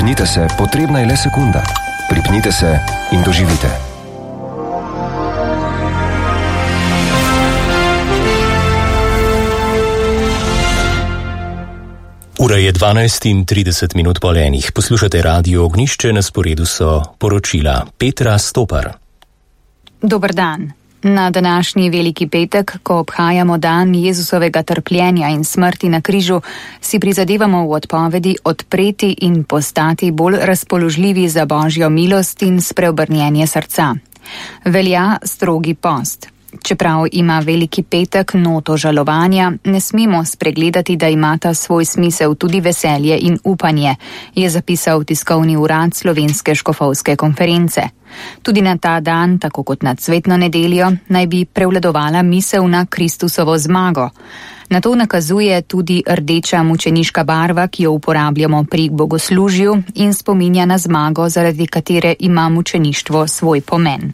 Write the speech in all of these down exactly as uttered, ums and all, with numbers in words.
Pripnite se, potrebna je le sekunda. Pripnite se in doživite. Ura je dvanajst in trideset minut po enih. Poslušate Radio Ognjišče, na sporedu so poročila Petra Stopar. Dober dan. Na današnji veliki petek, ko obhajamo dan Jezusovega trpljenja in smrti na križu, si prizadevamo v odpovedi odpreti in postati bolj razpoložljivi za Božjo milost in spreobrnjenje srca. Velja strogi post. Čeprav ima veliki petek noto žalovanja, ne smemo spregledati, da imata svoj smisel tudi veselje in upanje, je zapisal tiskovni urad Slovenske škofovske konference. Tudi na ta dan, tako kot na cvetno nedeljo, naj bi prevladovala misel na Kristusovo zmago. Na to nakazuje tudi rdeča mučeniška barva, ki jo uporabljamo pri bogoslužju in spominja na zmago, zaradi katere ima mučeništvo svoj pomen.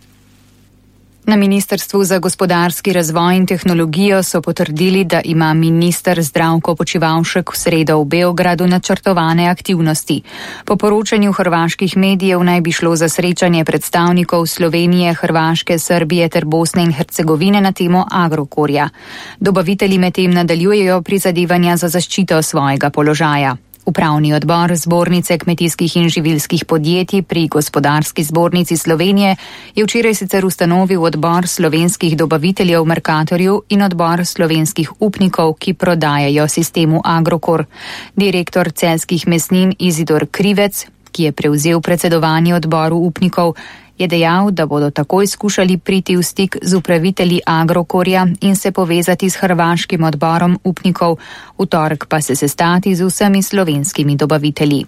Na Ministrstvu za gospodarski razvoj in tehnologijo so potrdili, da ima minister Zdravko Počivalšek v sredo v Beogradu načrtovane aktivnosti. Po poročanju hrvaških medijev naj bi šlo za srečanje predstavnikov Slovenije, Hrvaške, Srbije ter Bosne in Hercegovine na temo Agrokorja. Dobavitelji medtem nadaljujejo prizadevanja za zaščito svojega položaja. Upravni odbor Zbornice kmetijskih in živilskih podjetij pri Gospodarski zbornici Slovenije je včeraj sicer ustanovil odbor slovenskih dobaviteljev v Mercatorju in odbor slovenskih upnikov, ki prodajajo sistemu Agrokor. Direktor celjskih mesnin Izidor Krivec, ki je prevzel predsedovanje odboru upnikov, je dejal, da bodo takoj skušali priti v stik z upravitelji Agrokorja in se povezati s hrvaškim odborom upnikov, v torek pa se sestati z vsemi slovenskimi dobavitelji.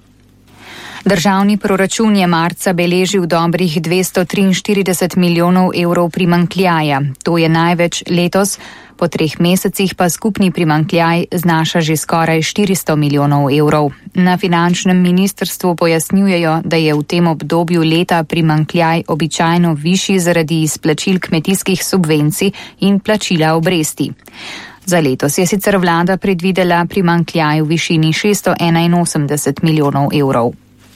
Državni proračun je marca beležil dobrih dvesto triinštirideset milijonov evrov primanjkljaja. To je največ letos, po treh mesecih pa skupni primanjkljaj znaša že skoraj štiristo milijonov evrov. Na finančnem ministrstvu pojasnjujejo, da je v tem obdobju leta primanjkljaj običajno višji zaradi izplačil kmetijskih subvencij in plačila obresti. Za letos je sicer vlada predvidela primanjkljaj v višini šeststo enainosemdeset milijonov evrov.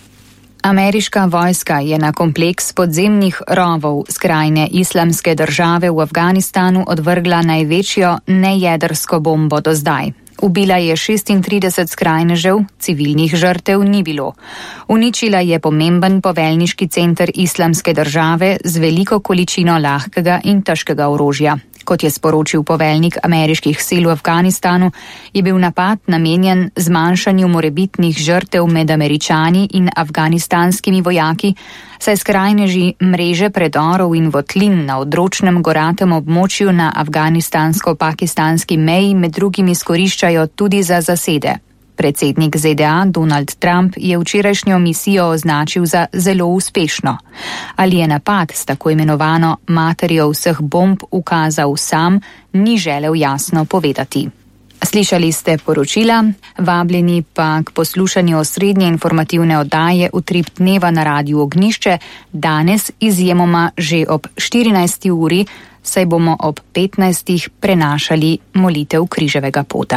Ameriška vojska je na kompleks podzemnih rovov skrajne islamske države v Afganistanu odvrgla največjo nejedrsko bombo do zdaj. Ubila je šestintrideset skrajnežev, civilnih žrtev ni bilo. Uničila je pomemben poveljniški center islamske države z veliko količino lahkega in težkega orožja. Kot je sporočil poveljnik ameriških sil v Afganistanu, je bil napad namenjen zmanjšanju morebitnih žrtev med Američani in afganistanskimi vojaki, saj skrajneži mreže predorov in votlin na odročnem goratem območju na afganistansko-pakistanski meji med drugim izkoriščajo tudi za zasede. Predsednik Z D A Donald Trump je včerajšnjo misijo označil za zelo uspešno. Ali je napad s tako imenovano materijo vseh bomb ukazal sam, ni želel jasno povedati. Slišali ste poročila, vabljeni pa k poslušanju osrednje informativne oddaje Utrip dneva na Radiu Ognjišče, danes izjemoma že ob štirinajsti uri, saj bomo ob petnajstih prenašali molitev križevega pota.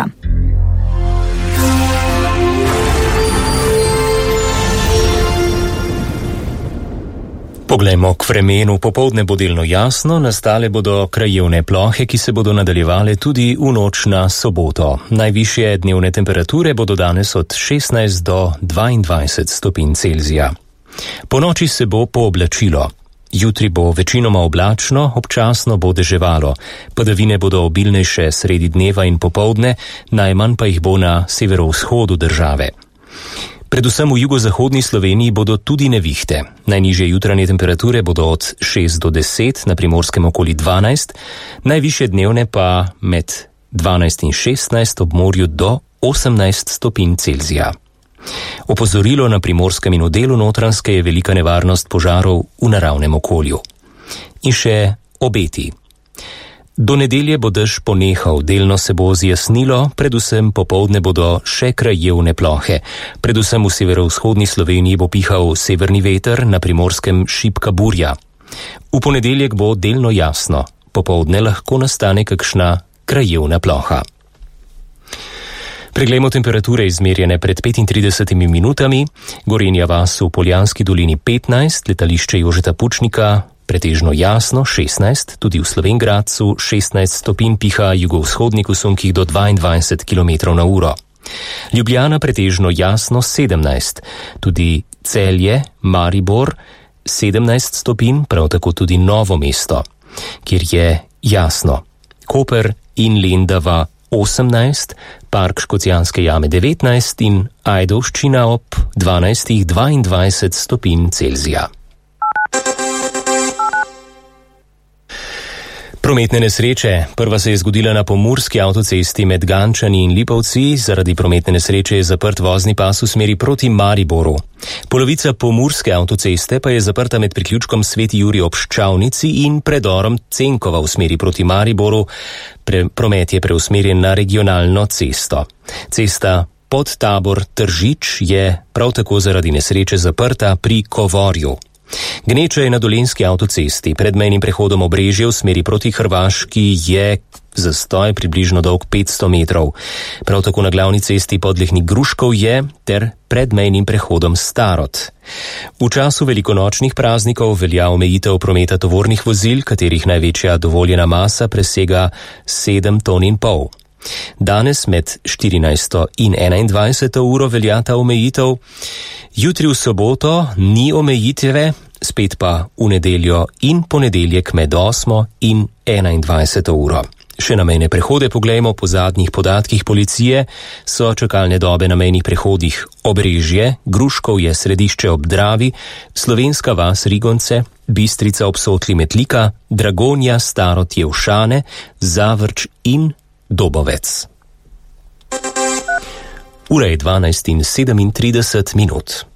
Poglejmo k vremenu. Popoldne bo delno jasno, nastale bodo krajevne plohe, ki se bodo nadaljevale tudi v noč na soboto. Najvišje dnevne temperature bodo danes od šestnajst do dvaindvajset stopinj Celzija. Po noči se bo pooblačilo. Jutri bo večinoma oblačno, občasno bo deževalo. Padavine bodo obilnejše sredi dneva in popoldne, najmanj pa jih bo na severovzhodu države. Predvsem v jugozahodni Sloveniji bodo tudi nevihte. Najnižje jutranje temperature bodo od šest do deset, na Primorskem okoli dvanajst, najvišje dnevne pa med dvanajst in šestnajst, ob morju do osemnajst stopinj Celzija. Opozorilo na Primorskem in v delu Notranjske je velika nevarnost požarov v naravnem okolju. In še obeti. Do nedelje bo dež ponehal, delno se bo zjasnilo, predvsem popoldne bodo še krajevne plohe. Predvsem v severovzhodni Sloveniji bo pihal severni veter, na Primorskem šibka burja. V ponedeljek bo delno jasno, popoldne lahko nastane kakšna krajevna ploha. Preglejmo temperature izmerjene pred petintridesetimi minutami. Gorenja vas v Poljanski dolini petnajst, letališče Jožeta Pučnika pretežno jasno šestnajst, tudi v Slovenj Gradcu šestnajst stopinj, piha jugovzhodnik v sunkih do dvaindvajset kilometrov na uro. Ljubljana pretežno jasno sedemnajst, tudi Celje, Maribor sedemnajst stopinj, prav tako tudi Novo mesto, kjer je jasno. Koper in Lendava osemnajst, Park Škocjanske jame devetnajst in Ajdovščina ob dvanajstih dvaindvajset stopinj Celzija. Prometne nesreče. Prva se je zgodila na pomurski avtocesti med Gančani in Lipovci. Zaradi prometne nesreče je zaprt vozni pas v smeri proti Mariboru. Polovica pomurske avtoceste pa je zaprta med priključkom Sveti Jurij ob Ščavnici in predorom Cenkova v smeri proti Mariboru. Pre, promet je preusmerjen na regionalno cesto. Cesta Podtabor Tržič je prav tako zaradi nesreče zaprta pri Kovorju. Gneča je na Dolenjski avtocesti. Pred mejnim prehodom Obrežje v smeri proti Hrvaški je zastoj približno dolg petsto metrov. Prav tako na glavni cesti Podlehnik-Gruškov je ter pred mejnim prehodom Starod. V času velikonočnih praznikov velja omejitev prometa tovornih vozil, katerih največja dovoljena masa presega sedem ton in pol. Danes med štirinajsto in enaindvajseto uro velja ta omejitev. Jutri v soboto ni omejitve, spet pa v nedeljo in ponedeljek med osmo in enaindvajseto uro. Še na mejne prehode poglejmo. Po zadnjih podatkih policije so čakalne dobe na mejnih prehodih Obrežje, Gruškov je središče ob Dravi, Slovenska vas Rigonce, Bistrica ob Sotli Metlika, Dragonja, Starod Jevšane, Zavrč in Dobovec. Ura je dvanajst in sedemintrideset minut.